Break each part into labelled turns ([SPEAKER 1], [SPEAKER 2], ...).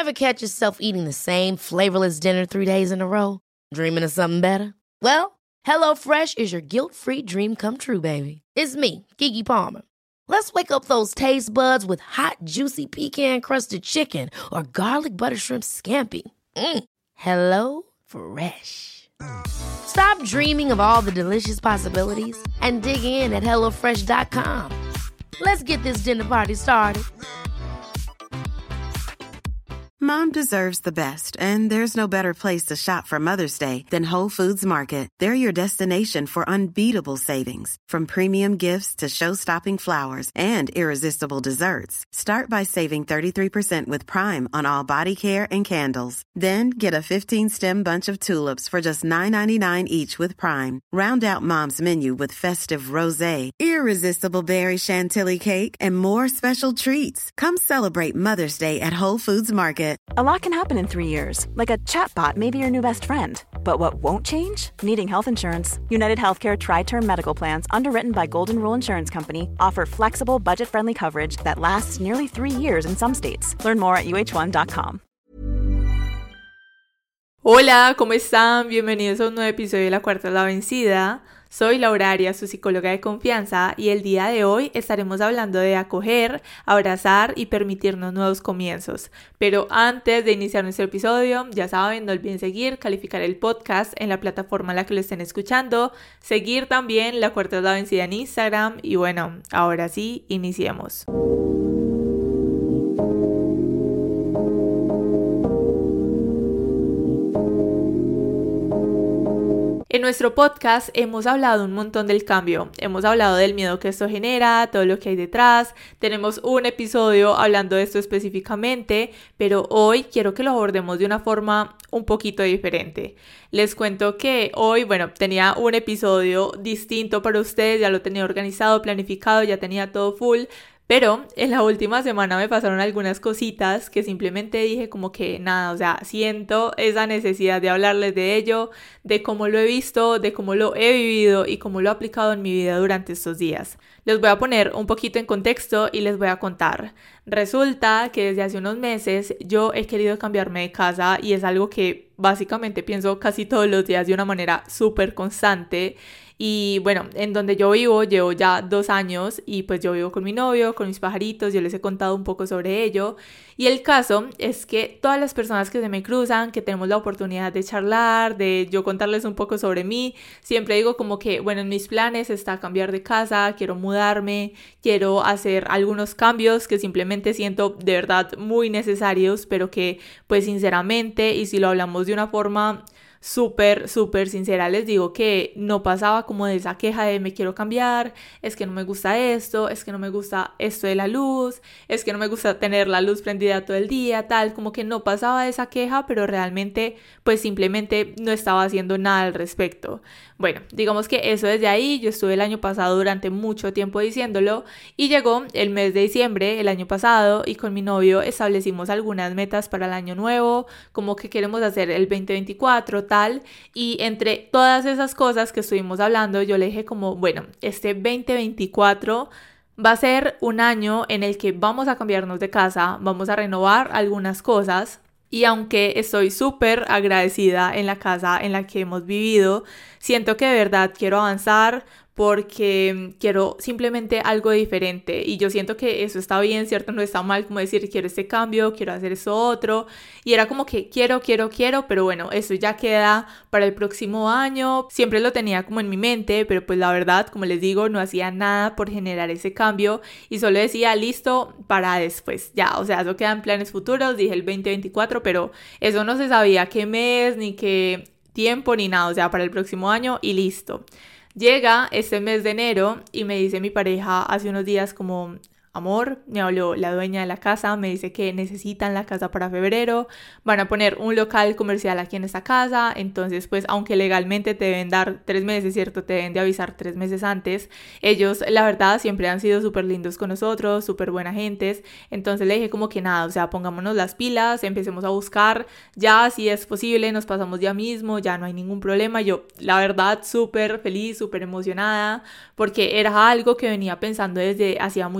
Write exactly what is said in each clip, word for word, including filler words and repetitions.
[SPEAKER 1] Ever catch yourself eating the same flavorless dinner three days in a row? Dreaming of something better? Well, HelloFresh is your guilt-free dream come true, baby. It's me, Keke Palmer. Let's wake up those taste buds with hot, juicy pecan-crusted chicken or garlic butter shrimp scampi. Mm. Hello Fresh. Stop dreaming of all the delicious possibilities and dig in at hello fresh dot com. Let's get this dinner party started.
[SPEAKER 2] Mom deserves the best, and there's no better place to shop for Mother's Day than Whole Foods Market. They're your destination for unbeatable savings, from premium gifts to show-stopping flowers and irresistible desserts. Start by saving thirty-three percent with Prime on all body care and candles. Then get a fifteen-stem bunch of tulips for just nine ninety-nine each with Prime. Round out Mom's menu with festive rosé, irresistible berry chantilly cake, and more special treats. Come celebrate Mother's Day at Whole Foods Market.
[SPEAKER 3] A lot can happen in three years, like a chatbot may be your new best friend. But what won't change? Needing health insurance. United Healthcare Tri-Term Medical Plans, underwritten by Golden Rule Insurance Company, offer flexible, budget-friendly coverage that lasts nearly three years in some states. Learn more at U H one dot com.
[SPEAKER 4] Hola, ¿cómo están? Bienvenidos a un nuevo episodio de La Cuarta es la Vencida. Soy Laura Arias, su psicóloga de confianza, y el día de hoy estaremos hablando de acoger, abrazar y permitirnos nuevos comienzos. Pero antes de iniciar nuestro episodio, ya saben, no olviden seguir, calificar el podcast en la plataforma en la que lo estén escuchando, seguir también La Cuarta es la Vencida en Instagram, y bueno, ahora sí, iniciemos. En nuestro podcast hemos hablado un montón del cambio, hemos hablado del miedo que esto genera, todo lo que hay detrás, tenemos un episodio hablando de esto específicamente, pero hoy quiero que lo abordemos de una forma un poquito diferente. Les cuento que hoy, bueno, tenía un episodio distinto para ustedes, ya lo tenía organizado, planificado, ya tenía todo full. Pero en la última semana me pasaron algunas cositas que simplemente dije como que nada, o sea, siento esa necesidad de hablarles de ello, de cómo lo he visto, de cómo lo he vivido y cómo lo he aplicado en mi vida durante estos días. Les voy a poner un poquito en contexto y les voy a contar. Resulta que desde hace unos meses yo he querido cambiarme de casa y es algo que básicamente pienso casi todos los días de una manera súper constante. Y bueno, en donde yo vivo llevo ya dos años y pues yo vivo con mi novio, con mis pajaritos, yo les he contado un poco sobre ello. Y el caso es que todas las personas que se me cruzan, que tenemos la oportunidad de charlar, de yo contarles un poco sobre mí, siempre digo como que, bueno, en mis planes está cambiar de casa, quiero mudarme, quiero hacer algunos cambios que simplemente siento de verdad muy necesarios, pero que pues sinceramente, y si lo hablamos de una forma súper, súper sincera, les digo que no pasaba como de esa queja de me quiero cambiar, es que no me gusta esto, es que no me gusta esto de la luz, es que no me gusta tener la luz prendida todo el día, tal, como que no pasaba de esa queja, pero realmente pues simplemente no estaba haciendo nada al respecto. Bueno, digamos que eso desde ahí, yo estuve el año pasado durante mucho tiempo diciéndolo y llegó el mes de diciembre el año pasado y con mi novio establecimos algunas metas para el año nuevo, como que queremos hacer el veinte veinticuatro, tal, y entre todas esas cosas que estuvimos hablando, yo le dije como, bueno, este veinte veinticuatro va a ser un año en el que vamos a cambiarnos de casa, vamos a renovar algunas cosas. Y aunque estoy súper agradecida en la casa en la que hemos vivido, siento que de verdad quiero avanzar porque quiero simplemente algo diferente y yo siento que eso está bien, ¿cierto? No está mal como decir quiero este cambio, quiero hacer eso otro y era como que quiero, quiero, quiero, pero bueno, eso ya queda para el próximo año. Siempre lo tenía como en mi mente, pero pues la verdad, como les digo, no hacía nada por generar ese cambio y solo decía listo para después, ya, o sea, eso queda en planes futuros, dije el veinte veinticuatro, pero eso no se sabía qué mes, ni qué tiempo, ni nada, o sea, para el próximo año y listo. Llega este mes de enero y me dice mi pareja hace unos días como, amor, me habló la dueña de la casa, me dice que necesitan la casa para febrero, van a poner un local comercial aquí en esta casa, entonces pues aunque legalmente te deben dar tres meses, ¿cierto? Te deben de avisar tres meses antes, ellos la verdad siempre han sido súper lindos con nosotros, súper buena gentes, entonces le dije como que nada, o sea, pongámonos las pilas, empecemos a buscar, ya si es posible, nos pasamos ya mismo, ya no hay ningún problema, yo la verdad súper feliz, súper emocionada, porque era algo que venía pensando desde hacía muchos meses,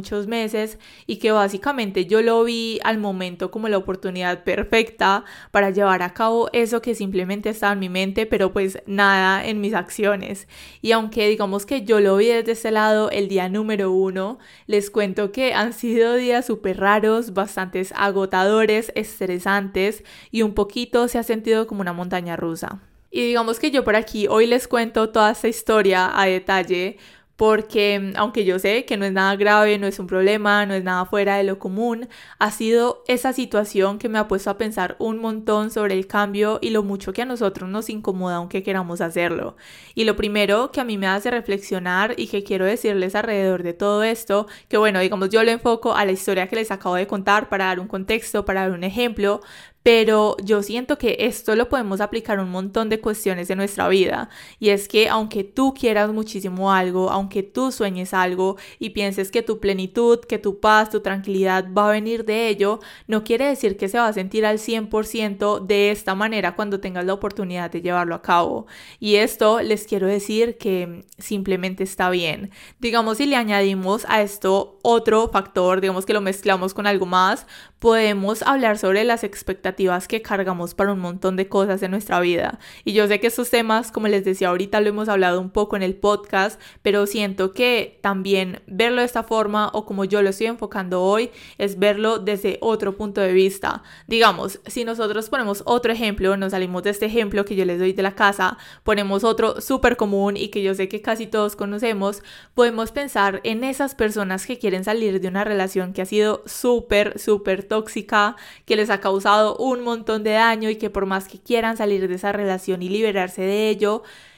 [SPEAKER 4] meses y que básicamente yo lo vi al momento como la oportunidad perfecta para llevar a cabo eso que simplemente estaba en mi mente, pero pues nada en mis acciones. Y aunque digamos que yo lo vi desde ese lado el día número uno, les cuento que han sido días súper raros, bastantes agotadores, estresantes y un poquito se ha sentido como una montaña rusa. Y digamos que yo por aquí hoy les cuento toda esta historia a detalle porque aunque yo sé que no es nada grave, no es un problema, no es nada fuera de lo común, ha sido esa situación que me ha puesto a pensar un montón sobre el cambio y lo mucho que a nosotros nos incomoda aunque queramos hacerlo. Y lo primero que a mí me hace reflexionar y que quiero decirles alrededor de todo esto, que bueno, digamos yo lo enfoco a la historia que les acabo de contar para dar un contexto, para dar un ejemplo, pero yo siento que esto lo podemos aplicar a un montón de cuestiones de nuestra vida. Y es que aunque tú quieras muchísimo algo, aunque tú sueñes algo y pienses que tu plenitud, que tu paz, tu tranquilidad va a venir de ello, no quiere decir que se va a sentir al cien por ciento de esta manera cuando tengas la oportunidad de llevarlo a cabo. Y esto les quiero decir que simplemente está bien. Digamos, si le añadimos a esto otro factor, digamos que lo mezclamos con algo más, podemos hablar sobre las expectativas que cargamos para un montón de cosas en nuestra vida. Y yo sé que estos temas, como les decía ahorita, lo hemos hablado un poco en el podcast, pero siento que también verlo de esta forma o como yo lo estoy enfocando hoy es verlo desde otro punto de vista. Digamos, si nosotros ponemos otro ejemplo, nos salimos de este ejemplo que yo les doy de la casa, ponemos otro súper común y que yo sé que casi todos conocemos, podemos pensar en esas personas que quieren salir de una relación que ha sido súper, súper tóxica, que les ha causado un montón de daño y que por más que quieran salir de esa relación y liberarse de ello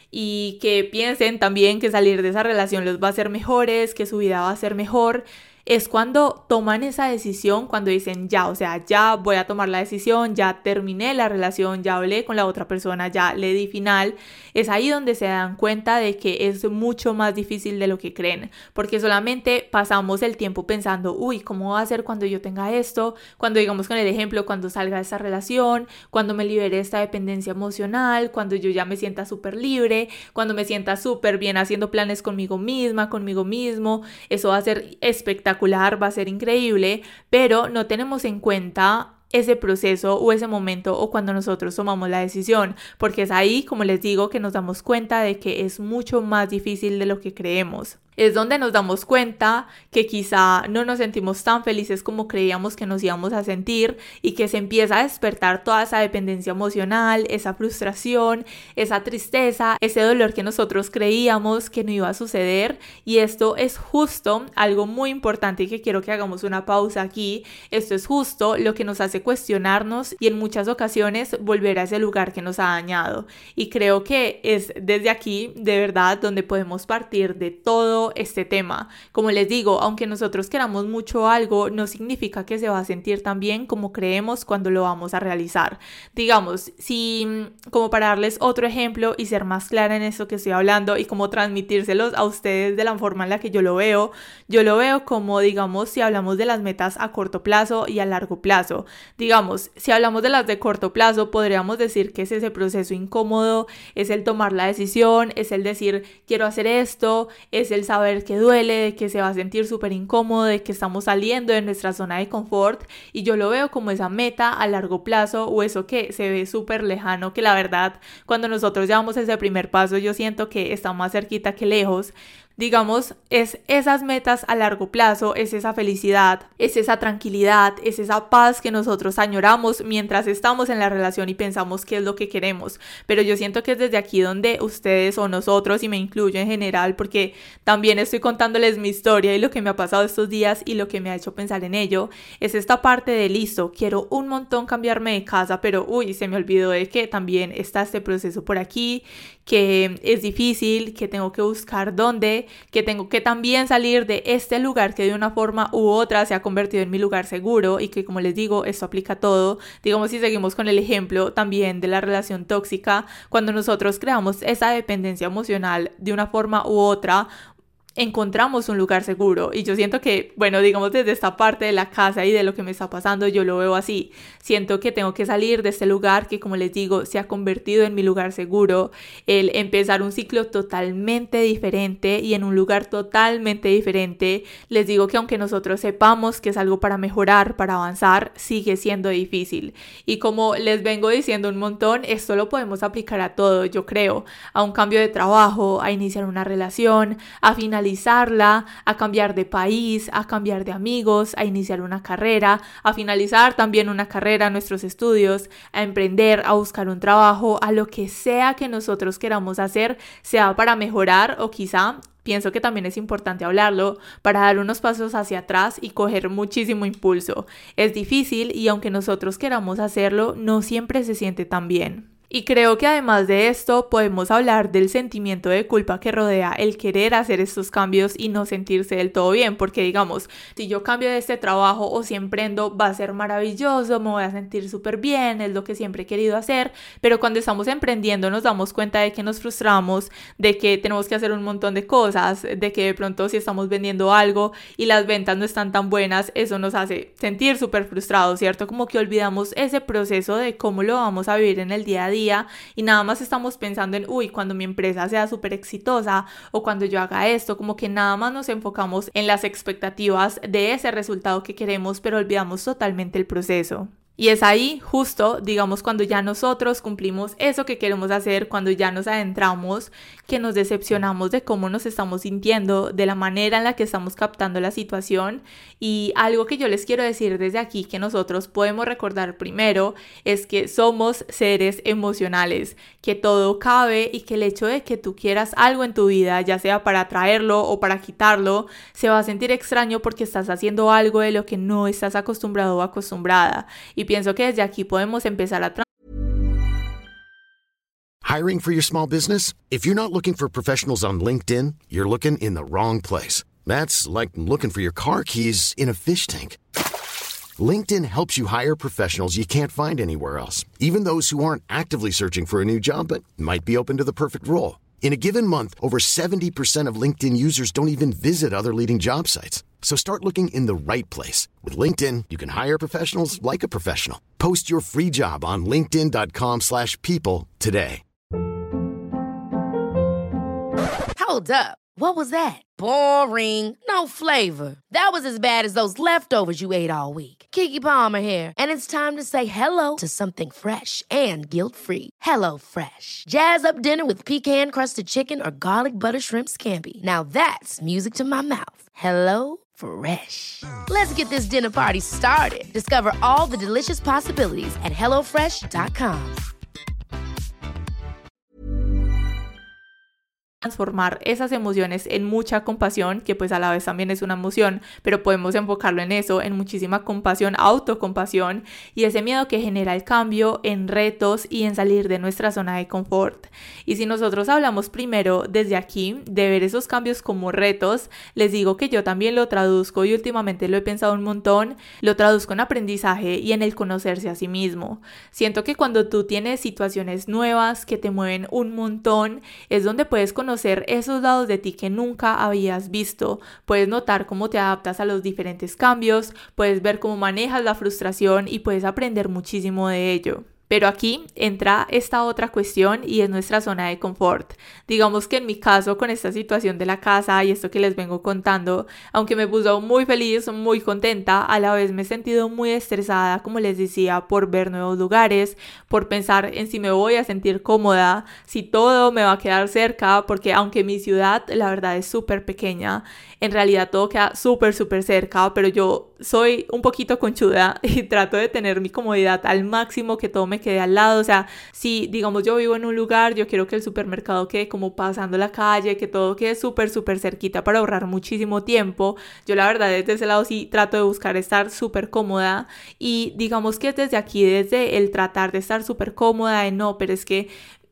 [SPEAKER 4] y que piensen también que salir de esa relación los va a hacer mejores, que su vida va a ser mejor, es cuando toman esa decisión, cuando dicen ya, o sea, ya voy a tomar la decisión, ya terminé la relación, ya hablé con la otra persona, ya le di final. Es ahí donde se dan cuenta de que es mucho más difícil de lo que creen, porque solamente pasamos el tiempo pensando, uy, ¿cómo va a ser cuando yo tenga esto? Cuando, digamos con el ejemplo, cuando salga de esta relación, cuando me libere de esta dependencia emocional, cuando yo ya me sienta súper libre, cuando me sienta súper bien haciendo planes conmigo misma, conmigo mismo, eso va a ser espectacular. Va a ser increíble, pero no tenemos en cuenta ese proceso o ese momento o cuando nosotros tomamos la decisión, porque es ahí, como les digo, que nos damos cuenta de que es mucho más difícil de lo que creemos. Es donde nos damos cuenta que quizá no nos sentimos tan felices como creíamos que nos íbamos a sentir y que se empieza a despertar toda esa dependencia emocional, esa frustración, esa tristeza, ese dolor que nosotros creíamos que no iba a suceder. Y esto es justo algo muy importante y que quiero que hagamos una pausa aquí. Esto es justo lo que nos hace cuestionarnos y en muchas ocasiones volver a ese lugar que nos ha dañado. Y creo que es desde aquí, de verdad, donde podemos partir de todo este tema. Como les digo, aunque nosotros queramos mucho algo, no significa que se va a sentir tan bien como creemos cuando lo vamos a realizar. Digamos, si, como para darles otro ejemplo y ser más clara en esto que estoy hablando y como transmitírselos a ustedes de la forma en la que yo lo veo, yo lo veo como, digamos, si hablamos de las metas a corto plazo y a largo plazo. Digamos, si hablamos de las de corto plazo, podríamos decir que es ese proceso incómodo, es el tomar la decisión, es el decir, quiero hacer esto, es el saber saber que duele, de que se va a sentir súper incómodo, de que estamos saliendo de nuestra zona de confort, y yo lo veo como esa meta a largo plazo o eso que se ve súper lejano, que la verdad cuando nosotros llevamos ese primer paso yo siento que está más cerquita que lejos. Digamos, es esas metas a largo plazo, es esa felicidad, es esa tranquilidad, es esa paz que nosotros añoramos mientras estamos en la relación y pensamos qué es lo que queremos. Pero yo siento que es desde aquí donde ustedes o nosotros, y me incluyo en general porque también estoy contándoles mi historia y lo que me ha pasado estos días y lo que me ha hecho pensar en ello, es esta parte de listo, quiero un montón cambiarme de casa, pero uy, se me olvidó de que también está este proceso por aquí, que es difícil, que tengo que buscar dónde, que tengo que también salir de este lugar que de una forma u otra se ha convertido en mi lugar seguro, y que, como les digo, esto aplica a todo. Digamos, si seguimos con el ejemplo también de la relación tóxica, cuando nosotros creamos esa dependencia emocional de una forma u otra, encontramos un lugar seguro. Y yo siento que, bueno, digamos desde esta parte de la casa y de lo que me está pasando, yo lo veo así. Siento que tengo que salir de este lugar que, como les digo, se ha convertido en mi lugar seguro, el empezar un ciclo totalmente diferente y en un lugar totalmente diferente. Les digo que aunque nosotros sepamos que es algo para mejorar, para avanzar, sigue siendo difícil. Y como les vengo diciendo un montón, esto lo podemos aplicar a todo, yo creo, a un cambio de trabajo, a iniciar una relación, a finalizar a cambiar de país, a cambiar de amigos, a iniciar una carrera, a finalizar también una carrera, nuestros estudios, a emprender, a buscar un trabajo, a lo que sea que nosotros queramos hacer, sea para mejorar o quizá, pienso que también es importante hablarlo, para dar unos pasos hacia atrás y coger muchísimo impulso. Es difícil y aunque nosotros queramos hacerlo, no siempre se siente tan bien. Y creo que además de esto podemos hablar del sentimiento de culpa que rodea el querer hacer estos cambios y no sentirse del todo bien, porque digamos, si yo cambio de este trabajo o si emprendo va a ser maravilloso, me voy a sentir súper bien, es lo que siempre he querido hacer, pero cuando estamos emprendiendo nos damos cuenta de que nos frustramos, de que tenemos que hacer un montón de cosas, de que de pronto si estamos vendiendo algo y las ventas no están tan buenas, eso nos hace sentir súper frustrados, ¿cierto? Como que olvidamos ese proceso de cómo lo vamos a vivir en el día a día y nada más estamos pensando en, uy, cuando mi empresa sea súper exitosa o cuando yo haga esto, como que nada más nos enfocamos en las expectativas de ese resultado que queremos, pero olvidamos totalmente el proceso. Y es ahí justo, digamos, cuando ya nosotros cumplimos eso que queremos hacer, cuando ya nos adentramos, que nos decepcionamos de cómo nos estamos sintiendo, de la manera en la que estamos captando la situación. Y algo que yo les quiero decir desde aquí que nosotros podemos recordar primero es que somos seres emocionales, que todo cabe y que el hecho de que tú quieras algo en tu vida, ya sea para atraerlo o para quitarlo, se va a sentir extraño porque estás haciendo algo de lo que no estás acostumbrado o acostumbrada. Y pienso que desde aquí podemos empezar a
[SPEAKER 5] Hiring for your small business? If you're not looking for professionals on LinkedIn, you're looking in the wrong place. That's like looking for your car keys in a fish tank. LinkedIn helps you hire professionals you can't find anywhere else, even those who aren't actively searching for a new job but might be open to the perfect role. In a given month, over seventy percent of LinkedIn users don't even visit other leading job sites. So start looking in the right place. With LinkedIn, you can hire professionals like a professional. Post your free job on linkedin.com slash people today.
[SPEAKER 1] Hold up. What was that? Boring. No flavor. That was as bad as those leftovers you ate all week. Keke Palmer here, and it's time to say hello to something fresh and guilt-free. Hello Fresh. Jazz up dinner with pecan-crusted chicken or garlic butter shrimp scampi. Now that's music to my mouth. Hello Fresh. Let's get this dinner party started. Discover all the delicious possibilities at hello fresh dot com.
[SPEAKER 4] Transformar esas emociones en mucha compasión, que pues a la vez también es una emoción, pero podemos enfocarlo en eso, en muchísima compasión, autocompasión, y ese miedo que genera el cambio en retos y en salir de nuestra zona de confort. Y si nosotros hablamos primero desde aquí de ver esos cambios como retos, les digo que yo también lo traduzco y últimamente lo he pensado un montón, lo traduzco en aprendizaje y en el conocerse a sí mismo. Siento que cuando tú tienes situaciones nuevas que te mueven un montón, es donde puedes conocer esos lados de ti que nunca habías visto. Puedes notar cómo te adaptas a los diferentes cambios, puedes ver cómo manejas la frustración y puedes aprender muchísimo de ello. Pero aquí entra esta otra cuestión y es nuestra zona de confort. Digamos que en mi caso, con esta situación de la casa y esto que les vengo contando, aunque me puso muy feliz, muy contenta, a la vez me he sentido muy estresada, como les decía, por ver nuevos lugares, por pensar en si me voy a sentir cómoda, si todo me va a quedar cerca, porque aunque mi ciudad la verdad es súper pequeña, en realidad todo queda súper súper cerca, pero yo soy un poquito conchuda y trato de tener mi comodidad al máximo, que todo me quede al lado. O sea, si digamos yo vivo en un lugar, yo quiero que el supermercado quede como pasando la calle, que todo quede súper súper cerquita para ahorrar muchísimo tiempo. Yo la verdad desde ese lado sí trato de buscar estar súper cómoda, y digamos que desde aquí, desde el tratar de estar súper cómoda, de no, pero es que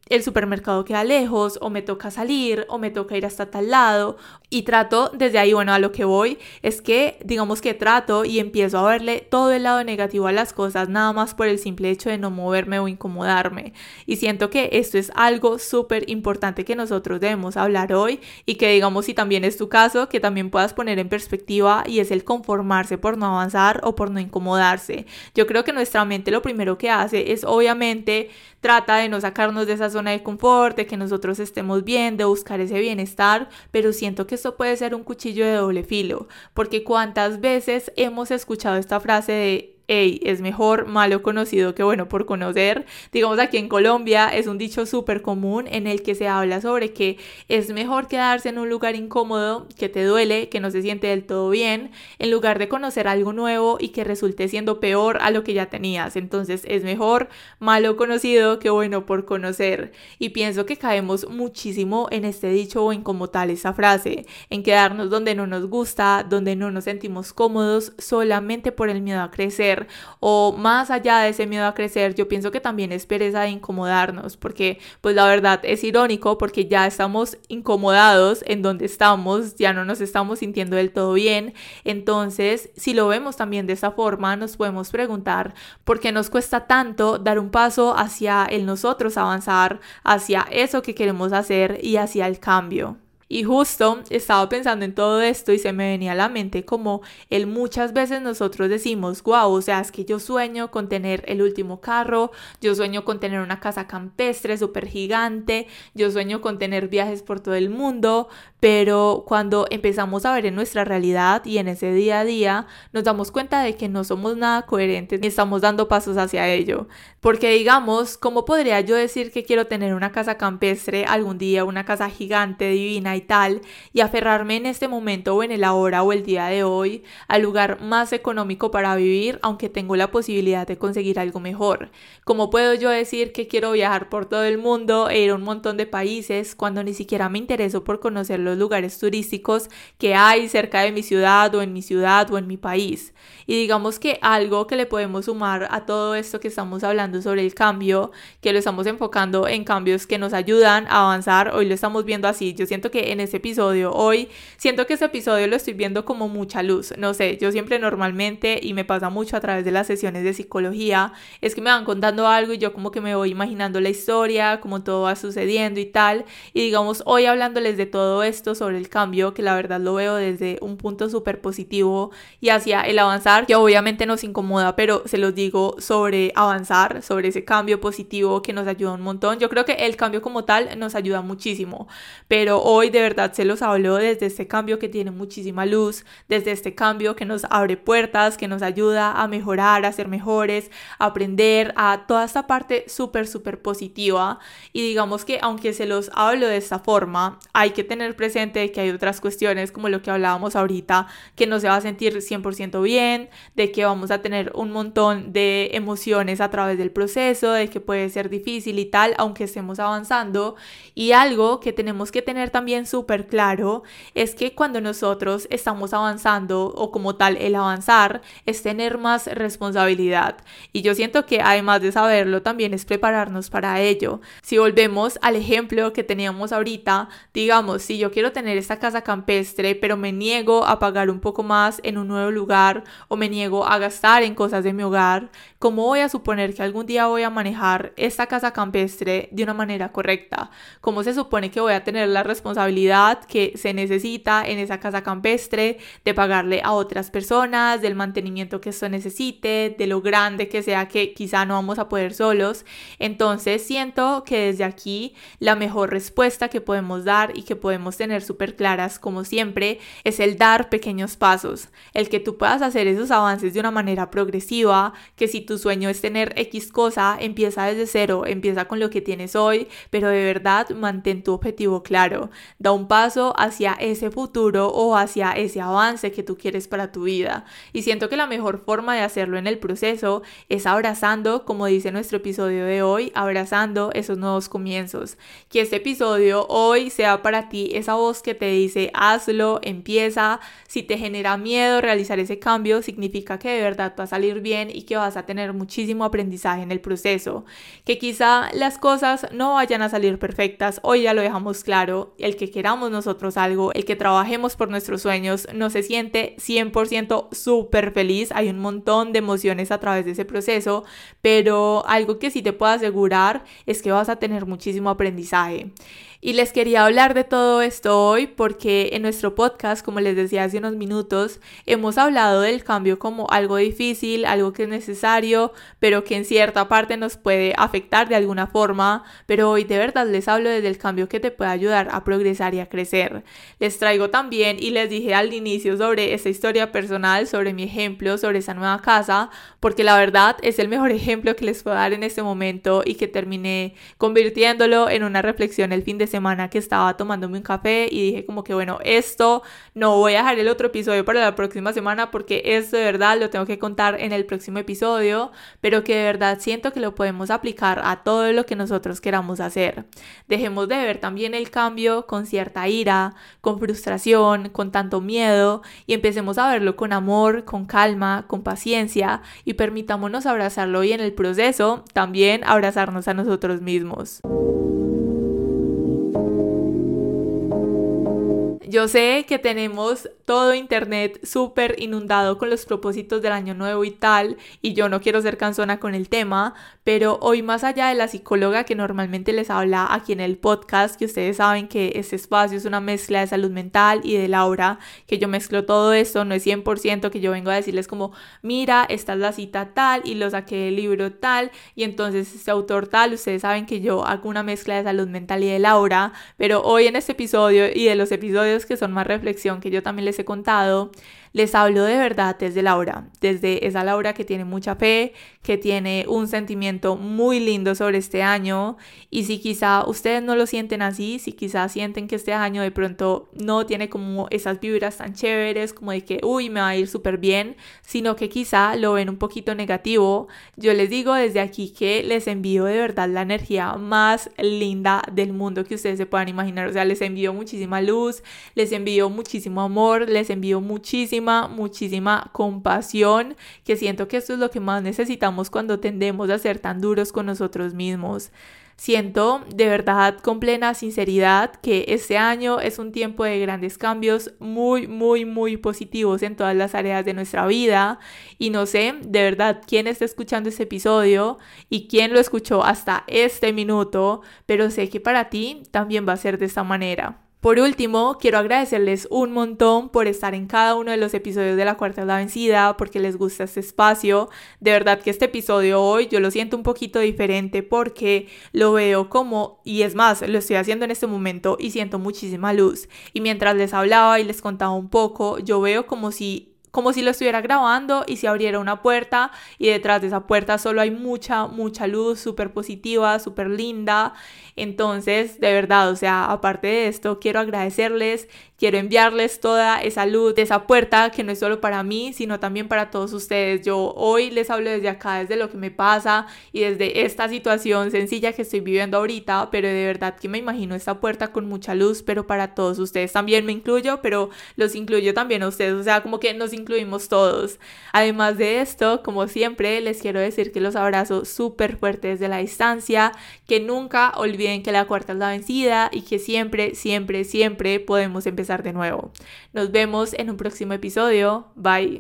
[SPEAKER 4] el supermercado queda lejos, o me toca salir, o me toca ir hasta tal lado, y trato desde ahí, bueno, a lo que voy es que digamos que trato y empiezo a verle todo el lado negativo a las cosas, nada más por el simple hecho de no moverme o incomodarme, y siento que esto es algo súper importante que nosotros debemos hablar hoy, y que digamos, si también es tu caso, que también puedas poner en perspectiva, y es el conformarse por no avanzar o por no incomodarse. Yo creo que nuestra mente lo primero que hace es obviamente trata de no sacarnos de esa zona de confort, de que nosotros estemos bien, de buscar ese bienestar, pero siento que esto puede ser un cuchillo de doble filo, porque cuántas veces hemos escuchado esta frase de hey, es mejor malo conocido que bueno por conocer. Digamos, aquí en Colombia es un dicho súper común en el que se habla sobre que es mejor quedarse en un lugar incómodo, que te duele, que no se siente del todo bien, en lugar de conocer algo nuevo y que resulte siendo peor a lo que ya tenías. Entonces es mejor malo conocido que bueno por conocer. Y pienso que caemos muchísimo en este dicho o en como tal esa frase, en quedarnos donde no nos gusta, donde no nos sentimos cómodos solamente por el miedo a crecer. O más allá de ese miedo a crecer, yo pienso que también es pereza de incomodarnos, porque pues la verdad es irónico, porque ya estamos incomodados en donde estamos, ya no nos estamos sintiendo del todo bien. Entonces, si lo vemos también de esa forma, nos podemos preguntar por qué nos cuesta tanto dar un paso hacia el nosotros avanzar, hacia eso que queremos hacer y hacia el cambio. Y justo estaba pensando en todo esto y se me venía a la mente como el muchas veces nosotros decimos, wow, o sea, es que yo sueño con tener el último carro, yo sueño con tener una casa campestre súper gigante, yo sueño con tener viajes por todo el mundo, pero cuando empezamos a ver en nuestra realidad y en ese día a día, nos damos cuenta de que no somos nada coherentes ni estamos dando pasos hacia ello. Porque digamos, ¿cómo podría yo decir que quiero tener una casa campestre algún día, una casa gigante, divina y tal, y aferrarme en este momento o en el ahora o el día de hoy al lugar más económico para vivir, aunque tengo la posibilidad de conseguir algo mejor? ¿Cómo puedo yo decir que quiero viajar por todo el mundo e ir a un montón de países cuando ni siquiera me intereso por conocer los lugares turísticos que hay cerca de mi ciudad o en mi ciudad o en mi país? Y digamos que algo que le podemos sumar a todo esto que estamos hablando sobre el cambio, que lo estamos enfocando en cambios que nos ayudan a avanzar, hoy lo estamos viendo así. Yo siento que en este episodio, hoy, siento que este episodio lo estoy viendo como mucha luz. No sé, yo siempre normalmente, y me pasa mucho a través de las sesiones de psicología, es que me van contando algo y yo como que me voy imaginando la historia, como todo va sucediendo y tal. Y digamos, hoy hablándoles de todo esto sobre el cambio, que la verdad lo veo desde un punto súper positivo y hacia el avanzar, que obviamente nos incomoda, pero se los digo sobre avanzar, sobre ese cambio positivo que nos ayuda un montón. Yo creo que el cambio como tal nos ayuda muchísimo, pero hoy de verdad se los hablo desde este cambio que tiene muchísima luz, desde este cambio que nos abre puertas, que nos ayuda a mejorar, a ser mejores, a aprender, a toda esta parte súper súper positiva. Y digamos que aunque se los hablo de esta forma, hay que tener presente que hay otras cuestiones como lo que hablábamos ahorita, que no se va a sentir cien por ciento bien, de que vamos a tener un montón de emociones a través del proceso, de que puede ser difícil y tal, aunque estemos avanzando. Y algo que tenemos que tener también súper claro es que cuando nosotros estamos avanzando, o como tal el avanzar, es tener más responsabilidad. Y yo siento que además de saberlo, también es prepararnos para ello. Si volvemos al ejemplo que teníamos ahorita, digamos, si yo quiero tener esta casa campestre, pero me niego a pagar un poco más en un nuevo lugar, o me niego a gastar en cosas de mi hogar, ¿cómo voy a suponer que algún día voy a manejar esta casa campestre de una manera correcta? ¿Cómo se supone que voy a tener la responsabilidad que se necesita en esa casa campestre, de pagarle a otras personas, del mantenimiento que esto necesite, de lo grande que sea que quizá no vamos a poder solos? Entonces siento que desde aquí la mejor respuesta que podemos dar y que podemos tener súper claras, como siempre, es el dar pequeños pasos, el que tú puedas hacer esos avances de una manera progresiva, que si tu sueño es tener X cosa, empieza desde cero, empieza con lo que tienes hoy, pero de verdad mantén tu objetivo claro, da un paso hacia ese futuro o hacia ese avance que tú quieres para tu vida. Y siento que la mejor forma de hacerlo en el proceso es abrazando, como dice nuestro episodio de hoy, abrazando esos nuevos comienzos. Que este episodio hoy sea para ti esa esa voz que te dice hazlo, empieza. Si te genera miedo realizar ese cambio, significa que de verdad va a salir bien y que vas a tener muchísimo aprendizaje en el proceso. Que quizá las cosas no vayan a salir perfectas, hoy ya lo dejamos claro. El que queramos nosotros algo, el que trabajemos por nuestros sueños, no se siente cien por ciento súper feliz. Hay un montón de emociones a través de ese proceso, pero algo que sí te puedo asegurar es que vas a tener muchísimo aprendizaje. Y les quería hablar de todo esto hoy porque en nuestro podcast, como les decía hace unos minutos, hemos hablado del cambio como algo difícil, algo que es necesario, pero que en cierta parte nos puede afectar de alguna forma. Pero hoy de verdad les hablo desde el cambio que te puede ayudar a progresar y a crecer. Les traigo también, y les dije al inicio, sobre esta historia personal, sobre mi ejemplo, sobre esa nueva casa, porque la verdad es el mejor ejemplo que les puedo dar en este momento y que terminé convirtiéndolo en una reflexión el fin de semana semana que estaba tomándome un café y dije como que bueno, esto no voy a dejar el otro episodio para la próxima semana porque esto de verdad lo tengo que contar en el próximo episodio, pero que de verdad siento que lo podemos aplicar a todo lo que nosotros queramos hacer. Dejemos de ver también el cambio con cierta ira, con frustración, con tanto miedo y empecemos a verlo con amor, con calma, con paciencia y permitámonos abrazarlo y en el proceso también abrazarnos a nosotros mismos. Yo sé que tenemos todo internet súper inundado con los propósitos del año nuevo y tal, y yo no quiero ser cansona con el tema, pero hoy más allá de la psicóloga que normalmente les habla aquí en el podcast, que ustedes saben que este espacio es una mezcla de salud mental y de Laura, que yo mezclo todo esto, no es cien por ciento que yo vengo a decirles como, mira, esta es la cita tal y lo saqué del libro tal, y entonces este autor tal, ustedes saben que yo hago una mezcla de salud mental y de Laura, pero hoy en este episodio y de los episodios que son más reflexión que yo también les he contado, les hablo de verdad desde Laura, desde esa Laura que tiene mucha fe, que tiene un sentimiento muy lindo sobre este año, y si quizá ustedes no lo sienten así, si quizá sienten que este año de pronto no tiene como esas vibras tan chéveres, como de que uy, me va a ir súper bien, sino que quizá lo ven un poquito negativo, yo les digo desde aquí que les envío de verdad la energía más linda del mundo que ustedes se puedan imaginar. O sea, les envío muchísima luz, les envío muchísimo amor, les envío muchísima muchísima compasión, que siento que esto es lo que más necesitamos cuando tendemos a ser tan duros con nosotros mismos. Siento de verdad con plena sinceridad que este año es un tiempo de grandes cambios muy muy muy positivos en todas las áreas de nuestra vida, y no sé de verdad quién está escuchando este episodio y quién lo escuchó hasta este minuto, pero sé que para ti también va a ser de esta manera. Por último, quiero agradecerles un montón por estar en cada uno de los episodios de La Cuarta es la Vencida, porque les gusta este espacio. De verdad que este episodio hoy yo lo siento un poquito diferente porque lo veo como, y es más, lo estoy haciendo en este momento y siento muchísima luz. Y mientras les hablaba y les contaba un poco, yo veo como si... como si lo estuviera grabando y se abriera una puerta y detrás de esa puerta solo hay mucha, mucha luz súper positiva, súper linda. Entonces, de verdad, o sea, aparte de esto, quiero agradecerles, quiero enviarles toda esa luz de esa puerta que no es solo para mí, sino también para todos ustedes. Yo hoy les hablo desde acá, desde lo que me pasa y desde esta situación sencilla que estoy viviendo ahorita, pero de verdad que me imagino esta puerta con mucha luz, pero para todos ustedes. También me incluyo, pero los incluyo también a ustedes, o sea, como que nos incluimos todos. Además de esto, como siempre, les quiero decir que los abrazo súper fuerte desde la distancia, que nunca olviden que la cuarta es la vencida y que siempre, siempre, siempre podemos empezar de nuevo. Nos vemos en un próximo episodio. Bye.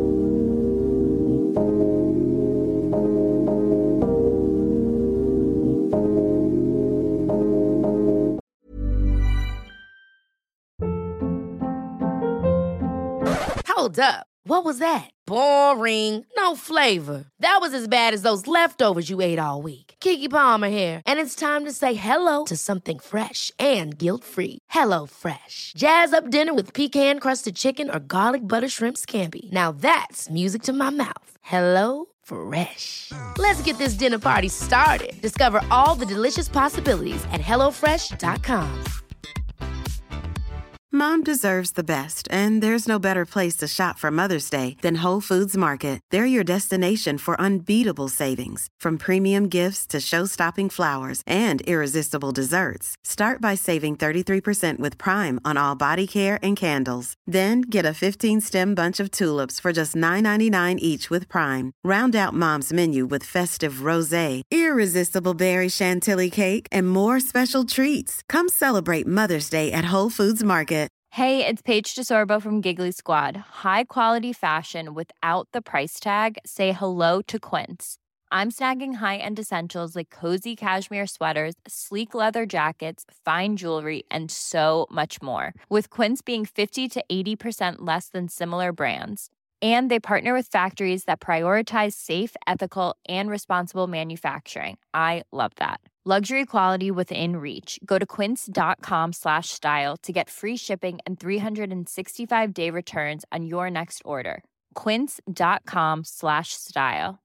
[SPEAKER 1] Hold up. What was that? Boring. No flavor. That was as bad as those leftovers you ate all week. Keke Palmer here, and it's time to say hello to something fresh and guilt-free. Hello Fresh. Jazz up dinner with pecan-crusted chicken or garlic butter shrimp scampi. Now that's music to my mouth. Hello Fresh. Let's get this dinner party started. Discover all the delicious possibilities at hello fresh dot com.
[SPEAKER 2] Mom deserves the best, and there's no better place to shop for Mother's Day than Whole Foods Market. They're your destination for unbeatable savings, from premium gifts to show-stopping flowers and irresistible desserts. Start by saving thirty-three percent with Prime on all body care and candles. Then get a fifteen-stem bunch of tulips for just nine ninety-nine each with Prime. Round out Mom's menu with festive rosé, irresistible berry chantilly cake, and more special treats. Come celebrate Mother's Day at Whole Foods Market.
[SPEAKER 6] Hey, it's Paige DeSorbo from Giggly Squad. High quality fashion without the price tag. Say hello to Quince. I'm snagging high-end essentials like cozy cashmere sweaters, sleek leather jackets, fine jewelry, and so much more. With Quince being fifty to eighty percent less than similar brands. And they partner with factories that prioritize safe, ethical, and responsible manufacturing. I love that. Luxury quality within reach. Go to quince.com slash style to get free shipping and three sixty-five day returns on your next order. Quince.com slash style.